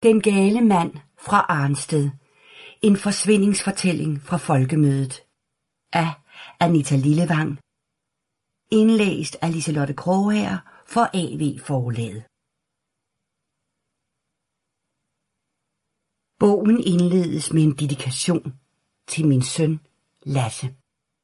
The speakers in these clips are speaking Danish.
Den gale mand fra Arnsted. En forsvindingsfortælling fra Folkemødet. Af Anita Lillevang. Indlæst af Liselotte Krogager for AV Forlaget. Bogen indledes med en dedikation til min søn Lasse.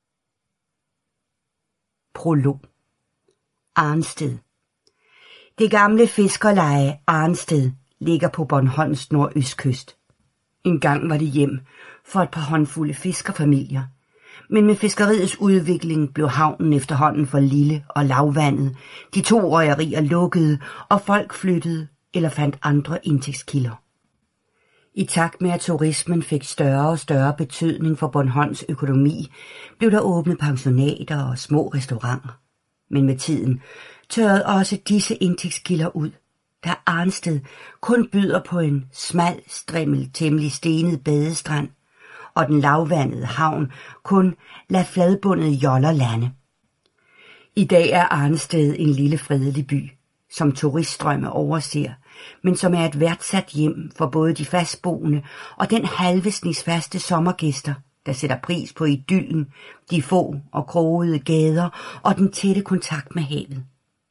Prolog. Arnsted. Det gamle fiskerleje Arnsted ligger på Bornholms nordøstkyst. Engang var det hjem for et par håndfulde fiskerfamilier, men med fiskeriets udvikling blev havnen efterhånden for lille og lavvandet. De 2 røgerier lukkede, og folk flyttede eller fandt andre indtægtskilder. I takt med at turismen fik større og større betydning for Bornholms økonomi, blev der åbnet pensionater og små restauranter. Men med tiden tørrede også disse indtægtskilder ud, da Arnsted kun byder på en smal, strimmel, temmelig stenet badestrand, og den lavvandede havn kun lader fladbundede joller lande. I dag er Arnsted en lille fredelig by, som turiststrømme overser, men som er et værdsat hjem for både de fastboende og den halvesnisfaste sommergæster, der sætter pris på idyllen, de få og krogede gader og den tætte kontakt med havet.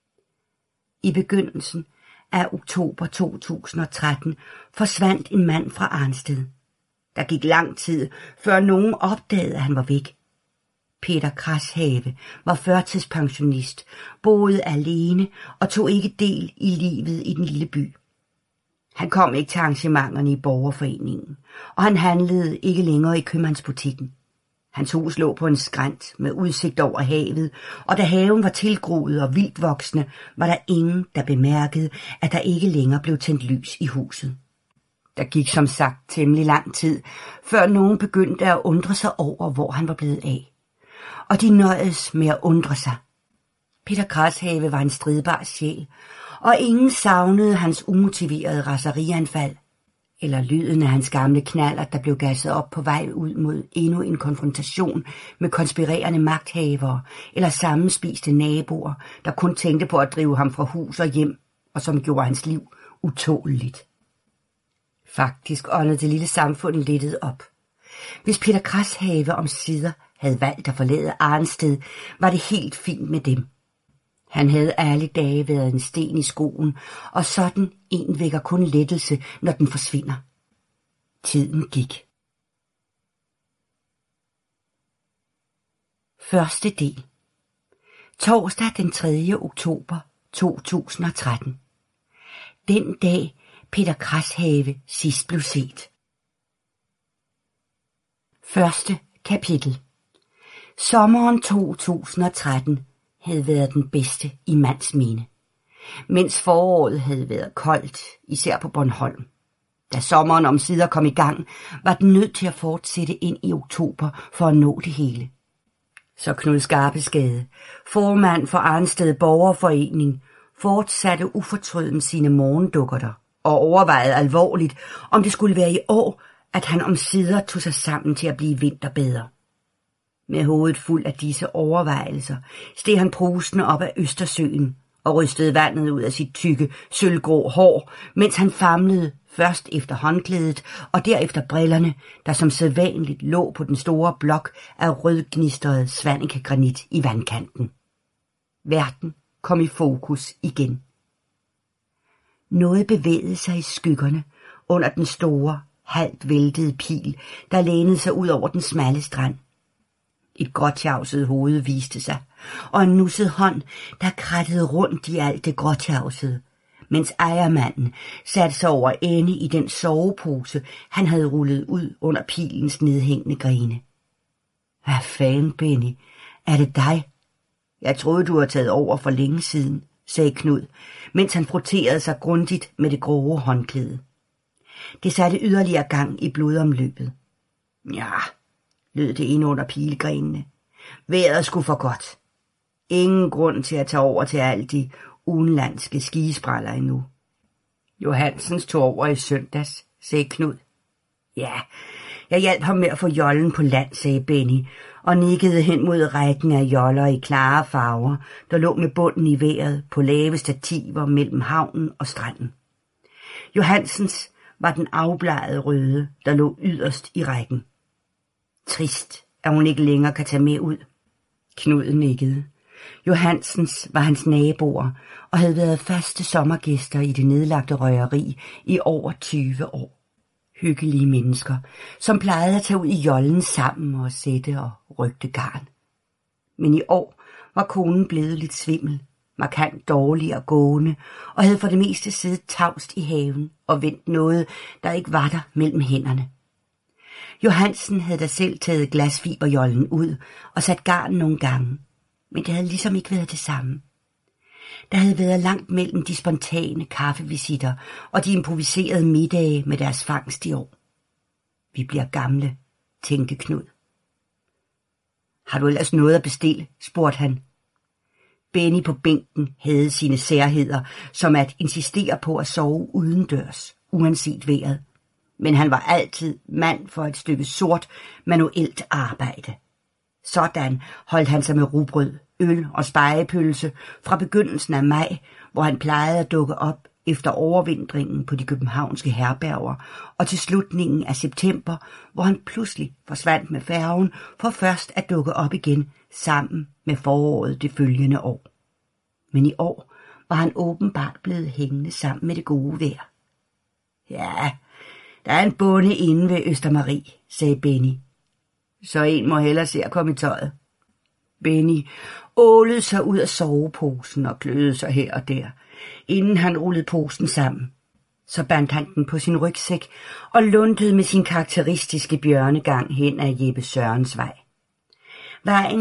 I begyndelsen af oktober 2013 forsvandt en mand fra Arnsted. Der gik lang tid, før nogen opdagede, at han var væk. Peter Krashave var førtidspensionist, boede alene og tog ikke del i livet i den lille by. Han kom ikke til arrangementerne i borgerforeningen, og han handlede ikke længere i købmandsbutikken. Hans hus lå på en skrænt med udsigt over havet, og da haven var tilgroet og vildt voksende, var der ingen, der bemærkede, at der ikke længere blev tændt lys i huset. Der gik som sagt temmelig lang tid, før nogen begyndte at undre sig over, hvor han var blevet af. Og de nøjedes med at undre sig. Peter Krashave var en stridbar sjæl, og ingen savnede hans umotiverede raserianfald, eller lyden af hans gamle knallert, der blev gasset op på vej ud mod endnu en konfrontation med konspirerende magthavere, eller sammenspiste naboer, der kun tænkte på at drive ham fra hus og hjem, og som gjorde hans liv utåleligt. Faktisk åndede det lille samfund lettet op. Hvis Peter Krashave omsider havde valgt at forlade Arnsted, var det helt fint med dem. Han havde alle dage været en sten i skoen, og sådan en vækker kun lettelse, når den forsvinder. Tiden gik. Første del. Torsdag den 3. oktober 2013. Den dag Peter Krashave sidst blev set. Første kapitel. Sommeren 2013 havde været den bedste i mands minde, mens foråret havde været koldt, især på Bornholm. Da sommeren omsider kom i gang, var den nødt til at fortsætte ind i oktober for at nå det hele. Så Knud Skarpeskade, formand for Arnsted Borgerforening, fortsatte ufortrødent sine morgendukkerter og overvejede alvorligt, om det skulle være i år, at han omsider tog sig sammen til at blive vinterbedre. Med hovedet fuld af disse overvejelser steg han prusende op af Østersøen og rystede vandet ud af sit tykke, sølvgrå hår, mens han famlede først efter håndklædet og derefter brillerne, der som sædvanligt lå på den store blok af rødgnistret Svaneke-granit i vandkanten. Verden kom i fokus igen. Noget bevægede sig i skyggerne under den store, halvt væltede pil, der lænede sig ud over den smalle strand. Et gråtjavset hoved viste sig, og en nusset hånd, der krattede rundt i alt det gråtjavsede, mens ejermanden satte sig over ende i den sovepose, han havde rullet ud under pilens nedhængende grene. Hvad fanden, Benny? Er det dig? Jeg troede, du havde taget over for længe siden, sagde Knud, mens han frotterede sig grundigt med det grove håndklæde. Det satte yderligere gang i blodomløbet. Ja, lød det inde under pilegrenene. Vejret skulle for godt. Ingen grund til at tage over til alle de udenlandske skispræller endnu. Johansens tog over i søndags, sagde Knud. Ja, jeg hjalp ham med at få jollen på land, sagde Benny, og nikkede hen mod rækken af joller i klare farver, der lå med bunden i vejret på lave stativer mellem havnen og stranden. Johansens var den afblegede røde, der lå yderst i rækken. Trist, at hun ikke længere kan tage med ud. Knud nikkede. Johansens var hans naboer og havde været faste sommergæster i det nedlagte røgeri i over 20 år. Hyggelige mennesker, som plejede at tage ud i jollen sammen og sætte og rygte garn. Men i år var konen blevet lidt svimmel, markant dårlig og gående, og havde for det meste siddet tavst i haven og vendt noget, der ikke var der mellem hænderne. Johansen havde da selv taget glasfiberjollen ud og sat garn nogle gange, men det havde ligesom ikke været det samme. Der havde været langt mellem de spontane kaffevisitter og de improviserede middage med deres fangst i år. Vi bliver gamle, tænkte Knud. Har du ellers noget at bestille, spurgte han. Benny på bænken havde sine særheder, som at insistere på at sove udendørs, uanset vejret. Men han var altid mand for et stykke sort, manuelt arbejde. Sådan holdt han sig med rugbrød, øl og spegepølse fra begyndelsen af maj, hvor han plejede at dukke op efter overvintringen på de københavnske herberger, og til slutningen af september, hvor han pludselig forsvandt med færgen for først at dukke op igen sammen med foråret det følgende år. Men i år var han åbenbart blevet hængende sammen med det gode vejr. Ja, der er en bonde inde ved Østermarie, sagde Benny. Så en må hellere se at komme i tøjet. Benny ålede sig ud af soveposen og kløede sig her og der, inden han rullede posen sammen. Så bandt han den på sin rygsæk og luntede med sin karakteristiske bjørnegang hen ad Jeppe Sørens vej. Vejen